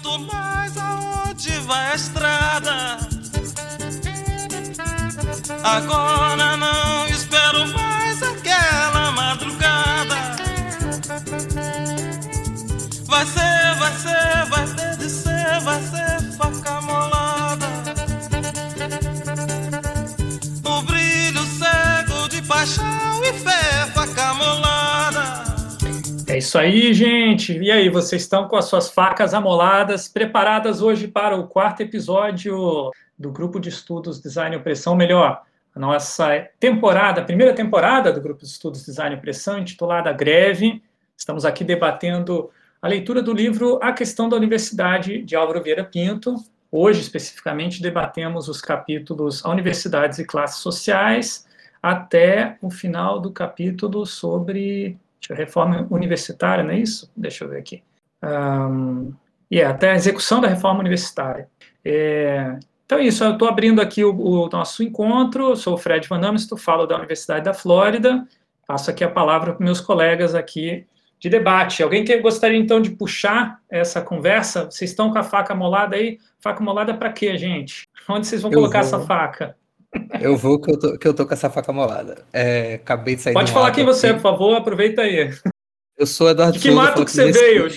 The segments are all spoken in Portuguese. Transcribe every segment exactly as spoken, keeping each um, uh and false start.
pergunto mais aonde vai a estrada. Agora não espero mais aquela madrugada. Vai ser, vai ser, vai ter de ser, vai ser faca molada. O brilho cego de paixão e fé, faca molada. É isso aí, gente. E aí, vocês estão com as suas facas amoladas, preparadas hoje para o quarto episódio do Grupo de Estudos Design e Opressão, melhor, a nossa temporada, a primeira temporada do Grupo de Estudos Design e Opressão, intitulada Greve. Estamos aqui debatendo a leitura do livro A Questão da Universidade, de Álvaro Vieira Pinto. Hoje, especificamente, debatemos os capítulos A Universidades e Classes Sociais, até o final do capítulo sobre a reforma universitária, não é isso? Deixa eu ver aqui. Um, e yeah, até a execução da reforma universitária. É, então é isso, eu estou abrindo aqui o, o nosso encontro, eu sou o Fred Van Amstel, falo da Universidade da Flórida, passo aqui a palavra para meus colegas aqui de debate. Alguém que gostaria, então, de puxar essa conversa? Vocês estão com a faca molada aí? Faca molada para quê, gente? Onde vocês vão eu colocar vou. essa faca? Eu vou que eu tô, que eu tô com essa faca molada. É, acabei de sair Pode de um falar quem aqui. você é, por favor, aproveita aí. Eu sou Eduardo De que Souza, mato que você veio?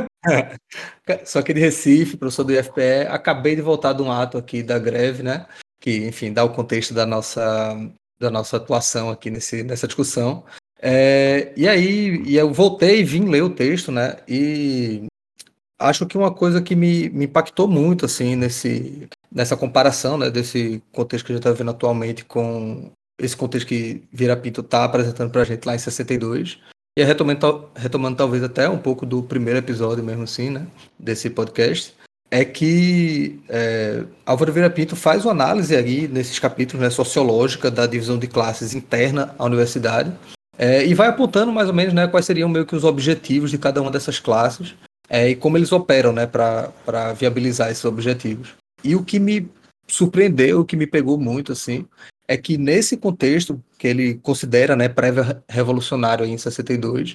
Sou aqui de Recife, professor do I F P E. Acabei de voltar de um ato aqui da greve, né? Que, enfim, dá o contexto da nossa, da nossa atuação aqui nesse, nessa discussão. É, e aí, e eu voltei e vim ler o texto, né? E acho que uma coisa que me, me impactou muito, assim, nesse, nessa comparação, né? Desse contexto que a gente está vendo atualmente com esse contexto que Vieira Pinto está apresentando para a gente lá em sessenta e dois. E retomando, retomando talvez até um pouco do primeiro episódio mesmo assim, né, desse podcast, é que é, Álvaro Vieira Pinto faz uma análise aí nesses capítulos, né, sociológica da divisão de classes interna à universidade, é, e vai apontando mais ou menos, né, quais seriam meio que os objetivos de cada uma dessas classes é, e como eles operam, né, para viabilizar esses objetivos. E o que me surpreendeu, o que me pegou muito, assim, é que nesse contexto que ele considera, né, pré-revolucionário em sessenta e dois,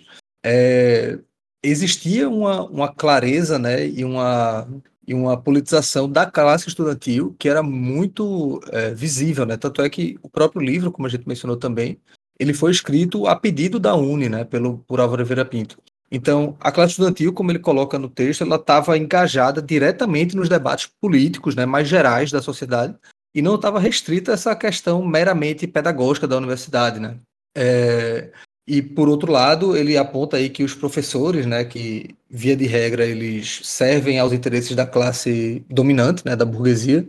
é, existia uma, uma clareza, né, e, uma, e uma politização da classe estudantil que era muito é, visível, né? Tanto é que o próprio livro, como a gente mencionou também, ele foi escrito a pedido da UNE, né, pelo, por Álvaro Vieira Pinto. Então, a classe estudantil, como ele coloca no texto, ela estava engajada diretamente nos debates políticos, né, mais gerais da sociedade, e não estava restrita a essa questão meramente pedagógica da universidade, né? É, e, por outro lado, ele aponta aí que os professores, né, que, via de regra, eles servem aos interesses da classe dominante, né, da burguesia,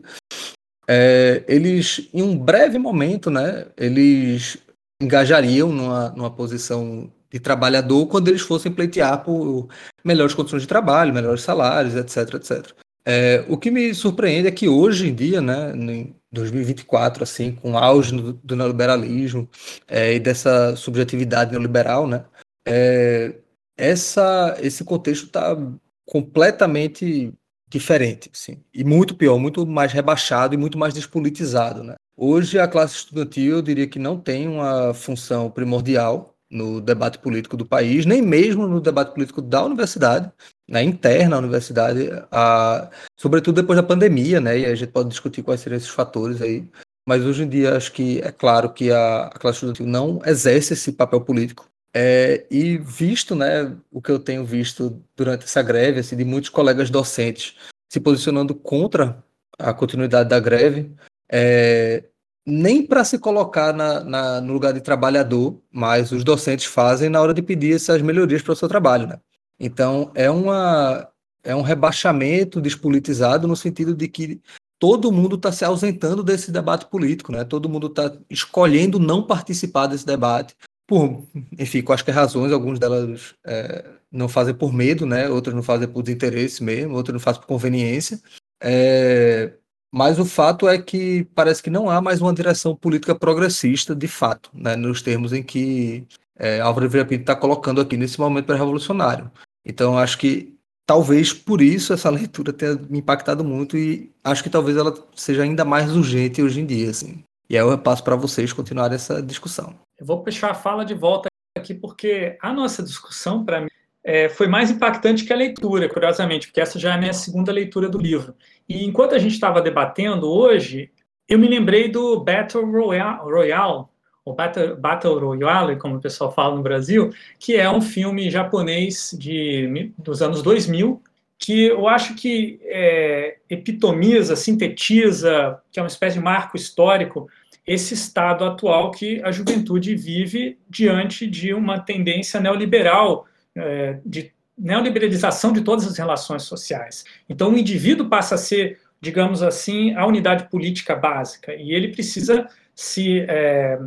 é, eles, em um breve momento, né, eles engajariam numa, numa posição de trabalhador quando eles fossem pleitear por melhores condições de trabalho, melhores salários, etc, etcétera. É, o que me surpreende é que hoje em dia, né, em dois mil e vinte e quatro, assim, com o auge do, do neoliberalismo é, e dessa subjetividade neoliberal, né, é, essa, esse contexto está completamente diferente, assim, e muito pior, muito mais rebaixado e muito mais despolitizado, né. Hoje a classe estudantil, eu diria que não tem uma função primordial no debate político do país, nem mesmo no debate político da universidade, né, interna à universidade, a, sobretudo depois da pandemia, né, e a gente pode discutir quais seriam esses fatores aí, mas hoje em dia acho que é claro que a, a classe estudantil não exerce esse papel político, é, e visto, né, o que eu tenho visto durante essa greve, assim, de muitos colegas docentes se posicionando contra a continuidade da greve, é, nem para se colocar na, na, no lugar de trabalhador, mas os docentes fazem na hora de pedir essas melhorias para o seu trabalho, né? Então, é, uma, é um rebaixamento despolitizado no sentido de que todo mundo está se ausentando desse debate político, né? Todo mundo está escolhendo não participar desse debate, por, enfim, quaisquer razões, algumas delas é, não fazem por medo, né? Outras não fazem por desinteresse mesmo, outras não fazem por conveniência. É, mas o fato é que parece que não há mais uma direção política progressista, de fato, né? Nos termos em que é, Álvaro Vieira Pinto está colocando aqui nesse momento pré-revolucionário. Então, acho que talvez por isso essa leitura tenha me impactado muito e acho que talvez ela seja ainda mais urgente hoje em dia, assim. E aí eu passo para vocês continuarem essa discussão. Eu vou puxar a fala de volta aqui porque a nossa discussão, para mim, é, foi mais impactante que a leitura, curiosamente, porque essa já é a minha segunda leitura do livro. E enquanto a gente estava debatendo hoje, eu me lembrei do Battle Royale, Royale ou Battle, Battle Royale, como o pessoal fala no Brasil, que é um filme japonês de, dos anos dois mil, que eu acho que é, epitomiza, sintetiza, que é uma espécie de marco histórico, esse estado atual que a juventude vive diante de uma tendência neoliberal, é, de neoliberalização de todas as relações sociais. Então, o indivíduo passa a ser, digamos assim, a unidade política básica, e ele precisa se, é,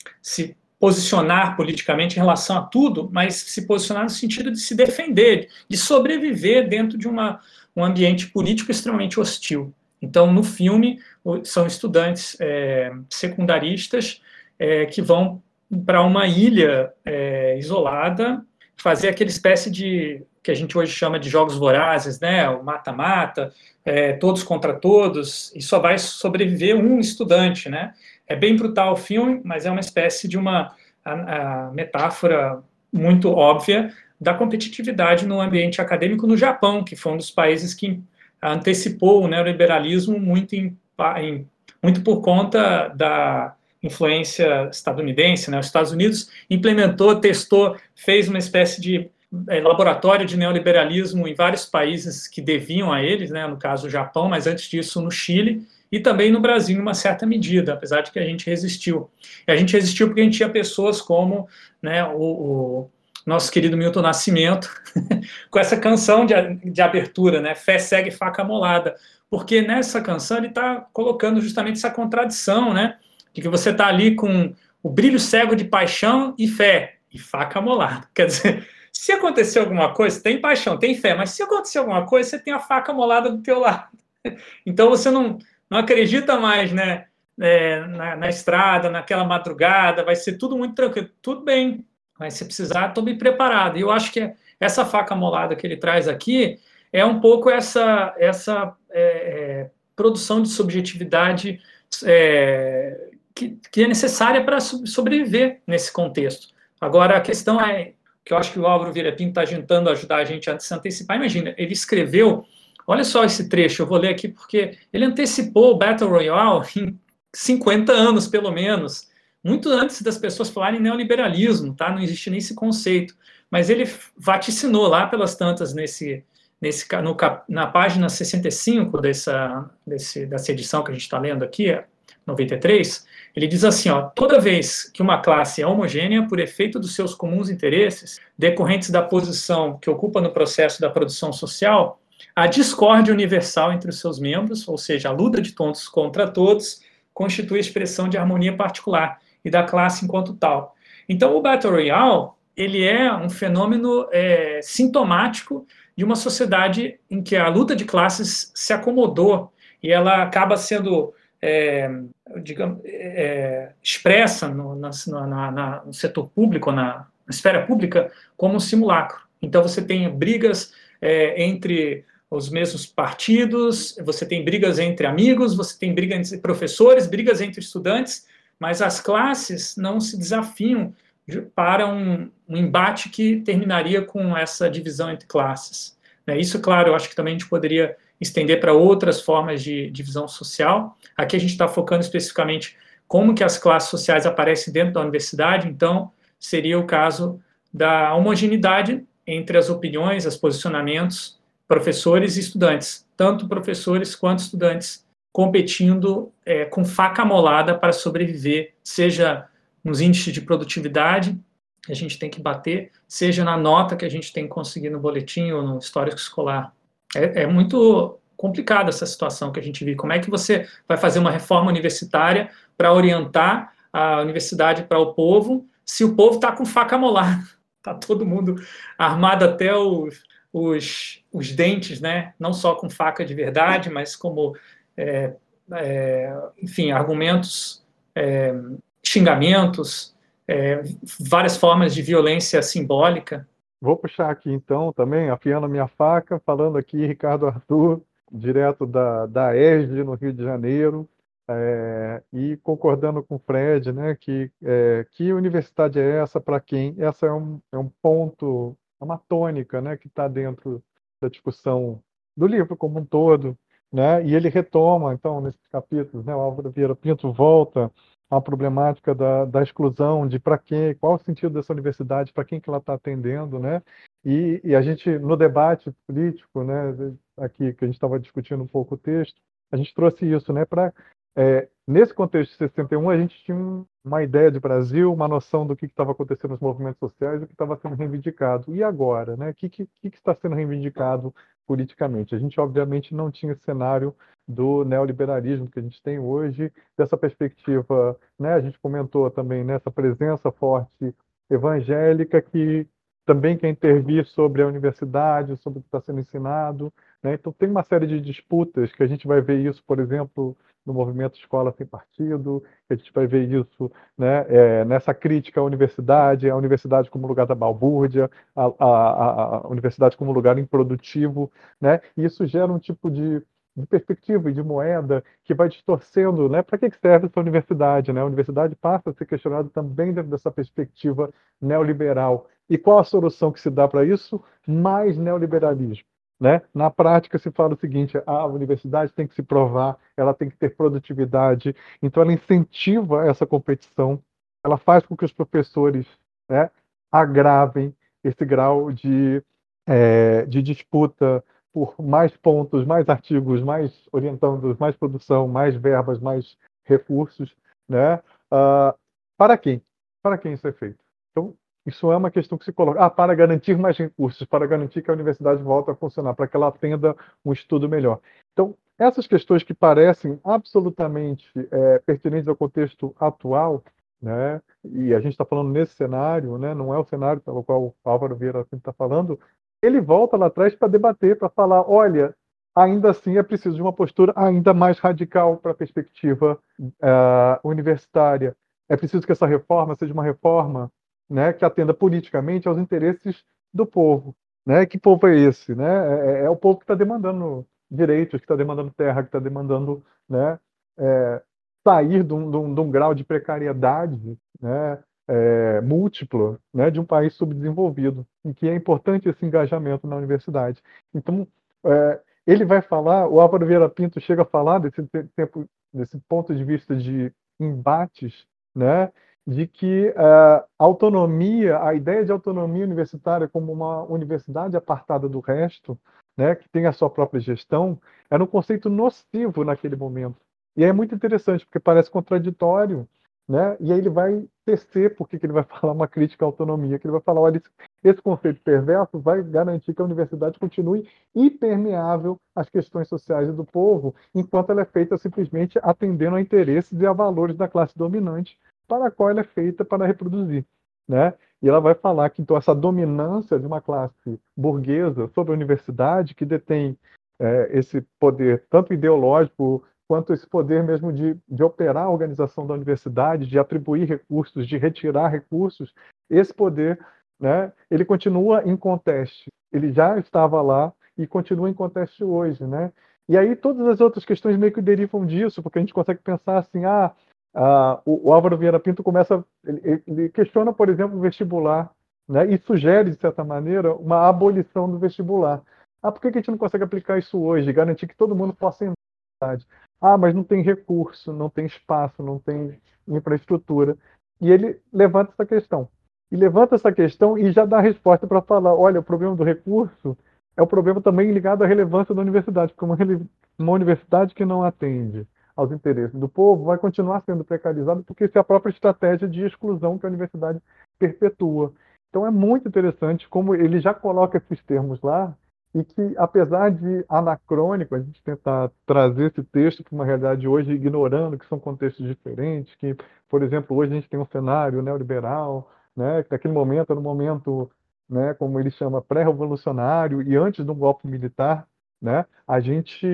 se posicionar politicamente em relação a tudo, mas se posicionar no sentido de se defender, de sobreviver dentro de uma, um ambiente político extremamente hostil. Então, no filme, são estudantes é, secundaristas é, que vão para uma ilha é, isolada, fazer aquela espécie de, que a gente hoje chama de jogos vorazes, né? O mata-mata, é, todos contra todos, e só vai sobreviver um estudante, né? É bem brutal o filme, mas é uma espécie de uma a, a metáfora muito óbvia da competitividade no ambiente acadêmico no Japão, que foi um dos países que antecipou o neoliberalismo muito, em, em, muito por conta da influência estadunidense, né? Os Estados Unidos implementou, testou, fez uma espécie de é, laboratório de neoliberalismo em vários países que deviam a eles, né? No caso o Japão, mas antes disso no Chile, e também no Brasil, em uma certa medida, apesar de que a gente resistiu. E a gente resistiu porque a gente tinha pessoas como, né, o, o nosso querido Milton Nascimento, com essa canção de, de abertura, né, Fé, Segue, Faca Molada, porque nessa canção ele está colocando justamente essa contradição, né, de que você está ali com o brilho cego de paixão e fé, e faca molada. Quer dizer, se acontecer alguma coisa, tem paixão, tem fé, mas se acontecer alguma coisa, você tem a faca molada do teu lado. Então você não, não acredita mais, né, é, na, na estrada, naquela madrugada, vai ser tudo muito tranquilo, tudo bem, mas se precisar, estou bem preparado. E eu acho que essa faca molada que ele traz aqui é um pouco essa, essa é, é, produção de subjetividade é, que, que é necessária para sobreviver nesse contexto. Agora, a questão é, que eu acho que o Álvaro Vieira Pinto está tentando ajudar a gente a se antecipar. Imagina, ele escreveu, olha só esse trecho, eu vou ler aqui porque ele antecipou o Battle Royale em cinquenta anos, pelo menos, muito antes das pessoas falarem em neoliberalismo, tá? Não existia nem esse conceito. Mas ele vaticinou lá pelas tantas nesse, nesse, no, na página sessenta e cinco dessa, desse, dessa edição que a gente está lendo aqui, noventa e três, ele diz assim, ó, toda vez que uma classe é homogênea por efeito dos seus comuns interesses, decorrentes da posição que ocupa no processo da produção social, a discórdia universal entre os seus membros, ou seja, a luta de todos contra todos, constitui a expressão de harmonia particular e da classe enquanto tal. Então, o Battle Royale, ele é um fenômeno é, sintomático de uma sociedade em que a luta de classes se acomodou e ela acaba sendo é, digamos, é, expressa no, na, na, na, no setor público, na, na esfera pública, como um simulacro. Então, você tem brigas é, entre os mesmos partidos, você tem brigas entre amigos, você tem brigas entre professores, brigas entre estudantes, mas as classes não se desafiam para um, um embate que terminaria com essa divisão entre classes. Isso, claro, eu acho que também a gente poderia estender para outras formas de divisão social. Aqui a gente está focando especificamente como que as classes sociais aparecem dentro da universidade, então seria o caso da homogeneidade entre as opiniões, os posicionamentos, professores e estudantes, tanto professores quanto estudantes, competindo é, com faca molada para sobreviver, seja nos índices de produtividade que a gente tem que bater, seja na nota que a gente tem que conseguir no boletim ou no histórico escolar. É, é muito complicada essa situação que a gente vive. Como é que você vai fazer uma reforma universitária para orientar a universidade para o povo, se o povo está com faca molada? Está todo mundo armado até os, os, os dentes, né? Não só com faca de verdade, mas como... É, é, enfim, argumentos, é, xingamentos, é, várias formas de violência simbólica. Vou puxar aqui então também, afiando a minha faca, falando aqui Ricardo Arthur, direto da, da E S D no Rio de Janeiro, é, e concordando com o Fred, né, que, é, que universidade é essa, para quem? Essa é um, é um ponto é uma tônica, né, que está dentro da discussão do livro como um todo, né, e ele retoma, então, nesses capítulos, né, o Álvaro Vieira Pinto volta à problemática da, da exclusão, de para quem, qual o sentido dessa universidade, para quem que ela está atendendo, né, e, e a gente, no debate político, né, aqui que a gente estava discutindo um pouco o texto, a gente trouxe isso, né, para é, nesse contexto de sessenta e um, a gente tinha uma ideia de Brasil, uma noção do que estava acontecendo nos movimentos sociais, do que estava sendo reivindicado. E agora, né? O que, que, que está sendo reivindicado politicamente? A gente, obviamente, não tinha esse cenário do neoliberalismo que a gente tem hoje, dessa perspectiva, né? A gente comentou também nessa presença forte evangélica que também quer intervir sobre a universidade, sobre o que está sendo ensinado, né? Então, tem uma série de disputas que a gente vai ver isso, por exemplo, no movimento Escola Sem Partido, que a gente vai ver isso, né, é, nessa crítica à universidade, a universidade como lugar da balbúrdia, a, a, a universidade como lugar improdutivo, né, e isso gera um tipo de, de perspectiva e de moeda que vai distorcendo, né, para que serve essa universidade, né, a universidade passa a ser questionada também dentro dessa perspectiva neoliberal. E qual a solução que se dá para isso? Mais neoliberalismo. Né? Na prática, se fala o seguinte: a universidade tem que se provar, ela tem que ter produtividade, então ela incentiva essa competição, ela faz com que os professores, né, agravem esse grau de, é, de disputa por mais pontos, mais artigos, mais orientandos, mais produção, mais verbas, mais recursos. Né? Uh, para quem? Para quem isso é feito? Então, isso é uma questão que se coloca. Ah, para garantir mais recursos, para garantir que a universidade volte a funcionar, para que ela atenda um estudo melhor. Então, essas questões que parecem absolutamente é, pertinentes ao contexto atual, né, e a gente está falando nesse cenário, né, não é o cenário pelo qual o Álvaro Vieira está falando, ele volta lá atrás para debater, para falar, olha, ainda assim é preciso de uma postura ainda mais radical para a perspectiva uh, universitária. É preciso que essa reforma seja uma reforma, né, que atenda politicamente aos interesses do povo. Né? Que povo é esse? Né? É, é o povo que está demandando direitos, que está demandando terra, que está demandando, né, é, sair de um, de, um, de um grau de precariedade, né, é, múltiplo, né, de um país subdesenvolvido, em que é importante esse engajamento na universidade. Então, é, ele vai falar, o Álvaro Vieira Pinto chega a falar desse, tempo, desse ponto de vista de embates, né, de que a autonomia, a ideia de autonomia universitária como uma universidade apartada do resto, né, que tem a sua própria gestão, era um conceito nocivo naquele momento. E é muito interessante, porque parece contraditório, né? E aí ele vai tecer porque que ele vai falar uma crítica à autonomia, que ele vai falar, olha, esse, esse conceito perverso vai garantir que a universidade continue impermeável às questões sociais do povo, enquanto ela é feita simplesmente atendendo a interesses e a valores da classe dominante, para a qual ela é feita para reproduzir, né? E ela vai falar que, então, essa dominância de uma classe burguesa sobre a universidade, que detém é, esse poder tanto ideológico quanto esse poder mesmo de, de operar a organização da universidade, de atribuir recursos, de retirar recursos, esse poder, né, ele continua em conteste. Ele já estava lá e continua em conteste hoje, né? E aí todas as outras questões meio que derivam disso, porque a gente consegue pensar assim, ah, ah o, o Álvaro Vieira Pinto começa, ele, ele questiona, por exemplo, o vestibular, né, e sugere, de certa maneira, uma abolição do vestibular. Ah, por que a gente não consegue aplicar isso hoje, garantir que todo mundo possa entrar na universidade? Ah, mas não tem recurso, não tem espaço, não tem infraestrutura. E ele levanta essa questão. E levanta essa questão e já dá a resposta para falar, olha, o problema do recurso é o problema também ligado à relevância da universidade, porque uma, uma universidade que não atende aos interesses do povo vai continuar sendo precarizada, porque isso é a própria estratégia de exclusão que a universidade perpetua. Então é muito interessante como ele já coloca esses termos lá, e que, apesar de anacrônico, a gente tentar trazer esse texto para uma realidade hoje, ignorando que são contextos diferentes, que, por exemplo, hoje a gente tem um cenário neoliberal, né, que naquele momento era um momento, né, como ele chama, pré-revolucionário e antes do golpe militar, né, a gente,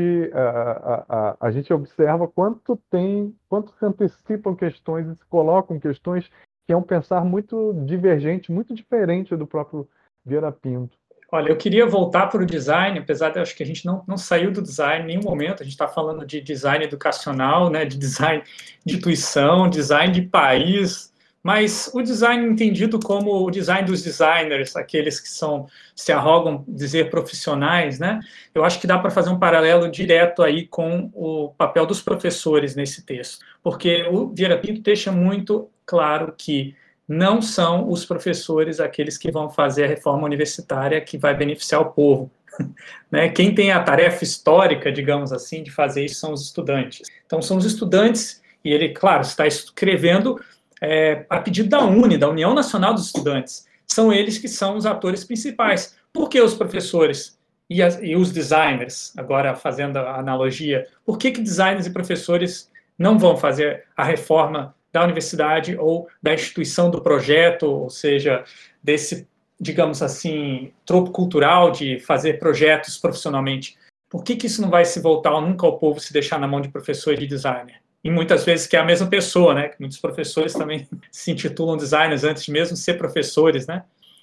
a, a, a, a gente observa quanto tem, quanto se antecipam questões e se colocam questões que é um pensar muito divergente, muito diferente do próprio Vieira Pinto. Olha, eu queria voltar para o design, apesar de eu acho que a gente não, não saiu do design em nenhum momento, a gente está falando de design educacional, né, de design de instituição, design de país, Mas o design entendido como o design dos designers, aqueles que são, se arrogam dizer profissionais, né? Eu acho que dá para fazer um paralelo direto aí com o papel dos professores nesse texto, porque o Vieira Pinto deixa muito claro que não são os professores aqueles que vão fazer a reforma universitária que vai beneficiar o povo. Né? Quem tem a tarefa histórica, digamos assim, de fazer isso são os estudantes. Então, são os estudantes, e ele, claro, está escrevendo é, a pedido da U N E, da União Nacional dos Estudantes. São eles que são os atores principais. Por que os professores e, as, e os designers, agora fazendo a analogia, por que, que designers e professores não vão fazer a reforma da universidade ou da instituição do projeto, ou seja, desse, digamos assim, tropo cultural de fazer projetos profissionalmente? Por que, que isso não vai se voltar nunca ao povo se deixar na mão de professor e de designer? E muitas vezes que é a mesma pessoa, né? Muitos professores também se intitulam designers antes de mesmo ser professores, né?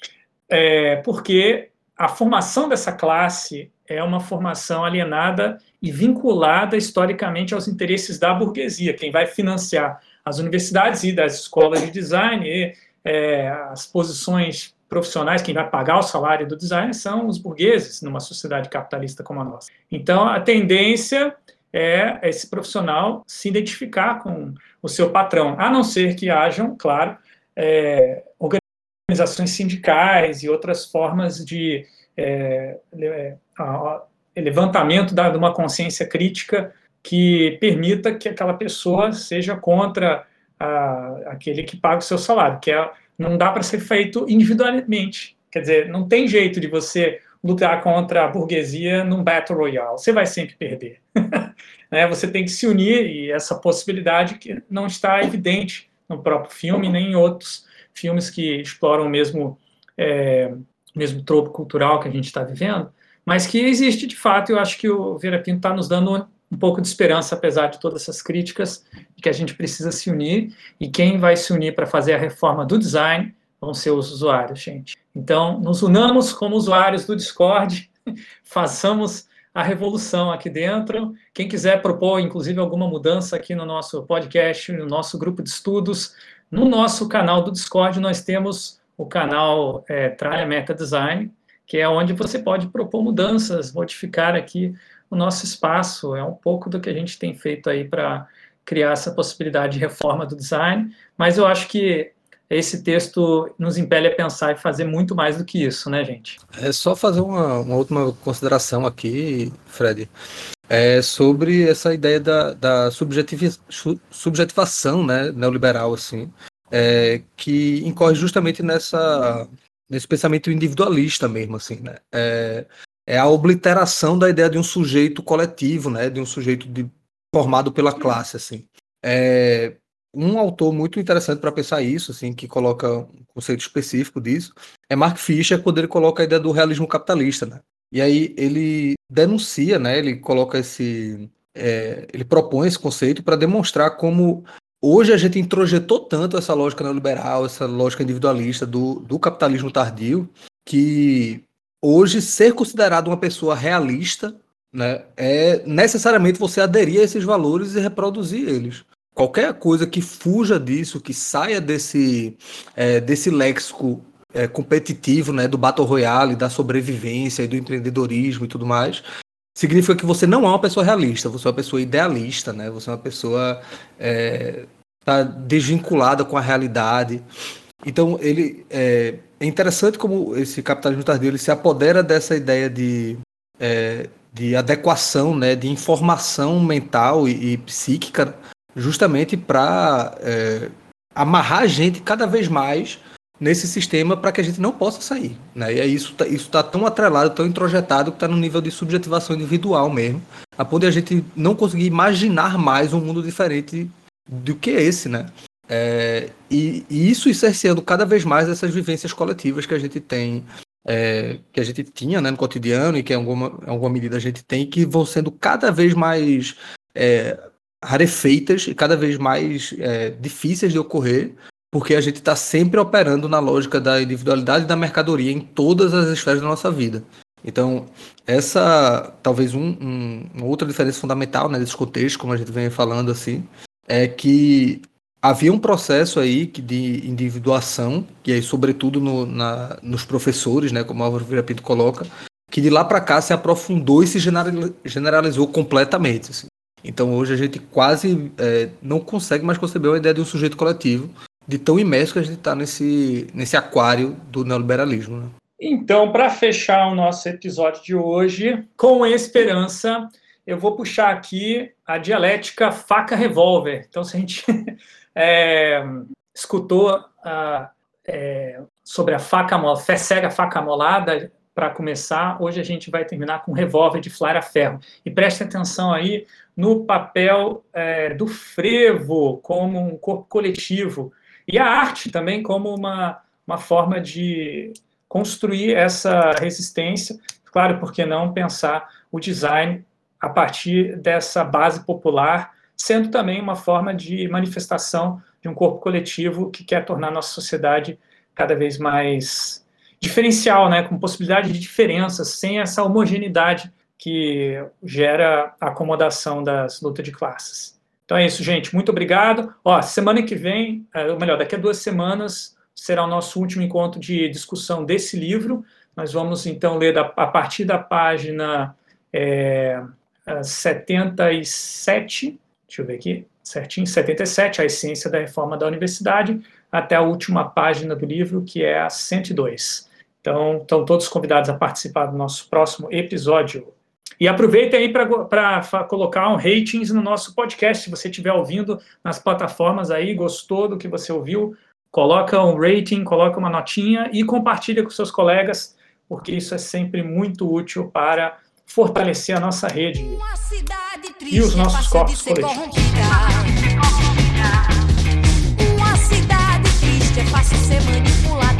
É porque a formação dessa classe é uma formação alienada e vinculada historicamente aos interesses da burguesia, quem vai financiar as universidades e das escolas de design e é, as posições profissionais, quem vai pagar o salário do design são os burgueses numa sociedade capitalista como a nossa. Então, a tendência é esse profissional se identificar com o seu patrão, a não ser que hajam, claro, é, organizações sindicais e outras formas de é, é, a, a levantamento da, de uma consciência crítica que permita que aquela pessoa seja contra a, aquele que paga o seu salário, que é, não dá para ser feito individualmente. Quer dizer, não tem jeito de você lutar contra a burguesia num Battle Royale. Você vai sempre perder. Né? Você tem que se unir, e essa possibilidade que não está evidente no próprio filme, nem em outros filmes que exploram o mesmo, é, mesmo tropo cultural que a gente está vivendo, mas que existe de fato. Eu acho que o Vieira Pinto está nos dando um pouco de esperança, apesar de todas essas críticas, de que a gente precisa se unir, e quem vai se unir para fazer a reforma do design vão ser os usuários, gente. Então, nos unamos como usuários do Discord, façamos a revolução aqui dentro. Quem quiser propor, inclusive, alguma mudança aqui no nosso podcast, no nosso grupo de estudos, no nosso canal do Discord, nós temos o canal é, Tralha Meta Design, que é onde você pode propor mudanças, modificar aqui o nosso espaço. É um pouco do que a gente tem feito aí para criar essa possibilidade de reforma do design, mas eu acho que esse texto nos impele a pensar e fazer muito mais do que isso, né, gente? É só fazer uma, uma última consideração aqui, Fred, é sobre essa ideia da, da subjetiv, subjetivação, né, neoliberal, assim, é, que incorre justamente nessa, nesse pensamento individualista mesmo, assim, né? É, é a obliteração da ideia de um sujeito coletivo, né, de um sujeito de, formado pela classe, assim. É, um autor muito interessante para pensar isso, assim, que coloca um conceito específico disso, é Mark Fisher, quando ele coloca a ideia do realismo capitalista, né? E aí ele denuncia, né, ele coloca esse, é, ele propõe esse conceito para demonstrar como hoje a gente introjetou tanto essa lógica neoliberal, essa lógica individualista do, do capitalismo tardio, que hoje ser considerado uma pessoa realista, né, é necessariamente você aderir a esses valores e reproduzir eles. Qualquer coisa que fuja disso, que saia desse, é, desse léxico é, competitivo, né, do Battle Royale, da sobrevivência e do empreendedorismo e tudo mais, significa que você não é uma pessoa realista, você é uma pessoa idealista, né, você é uma pessoa é, tá desvinculada com a realidade. Então, ele, é, é interessante como esse capitalismo tardio ele se apodera dessa ideia de, é, de adequação, né, de informação mental e, e psíquica, justamente para é, amarrar a gente cada vez mais nesse sistema para que a gente não possa sair, né? E aí isso está isso tá tão atrelado, tão introjetado, que está no nível de subjetivação individual mesmo, a ponto de a gente não conseguir imaginar mais um mundo diferente do que esse, né? É, e, e isso cerceando cada vez mais essas vivências coletivas que a gente tem, é, que a gente tinha, né, no cotidiano, e que em alguma, em alguma medida a gente tem, que vão sendo cada vez mais é, rarefeitas e cada vez mais é, difíceis de ocorrer, porque a gente está sempre operando na lógica da individualidade e da mercadoria em todas as esferas da nossa vida. Então, essa, talvez um, um, uma outra diferença fundamental, né, desse contexto, como a gente vem falando assim, é que havia um processo aí de individuação, e aí sobretudo no, na, nos professores, né, como o Álvaro Vieira Pinto coloca, que de lá para cá se aprofundou e se generalizou completamente. Assim. Então hoje a gente quase é, não consegue mais conceber a ideia de um sujeito coletivo, de tão imerso que a gente está nesse, nesse aquário do neoliberalismo. Né? Então, para fechar o nosso episódio de hoje, com esperança, eu vou puxar aqui a dialética faca-revólver. Então, se a gente é, escutou uh, é, sobre a faca fé cega, faca amolada, para começar, hoje a gente vai terminar com revólver de Flávia Ferro. E preste atenção aí no papel é, do frevo como um corpo coletivo e a arte também como uma, uma forma de construir essa resistência. Claro, por que não pensar o design a partir dessa base popular, sendo também uma forma de manifestação de um corpo coletivo que quer tornar a nossa sociedade cada vez mais diferencial, né, com possibilidade de diferenças, sem essa homogeneidade que gera a acomodação das lutas de classes. Então é isso, gente. Muito obrigado. Ó, semana que vem, ou melhor, daqui a duas semanas, será o nosso último encontro de discussão desse livro. Nós vamos, então, ler da, a partir da página é, setenta e sete, deixa eu ver aqui, certinho, setenta e sete, A Essência da Reforma da Universidade, até a última página do livro, que é a cento e dois. Então, estão todos convidados a participar do nosso próximo episódio. E aproveitem aí para colocar um ratings no nosso podcast, se você estiver ouvindo nas plataformas aí, gostou do que você ouviu, coloca um rating, coloca uma notinha e compartilha com seus colegas, porque isso é sempre muito útil para fortalecer a nossa rede e os nossos corpos coletivos. Uma cidade triste é fácil ser manipulada.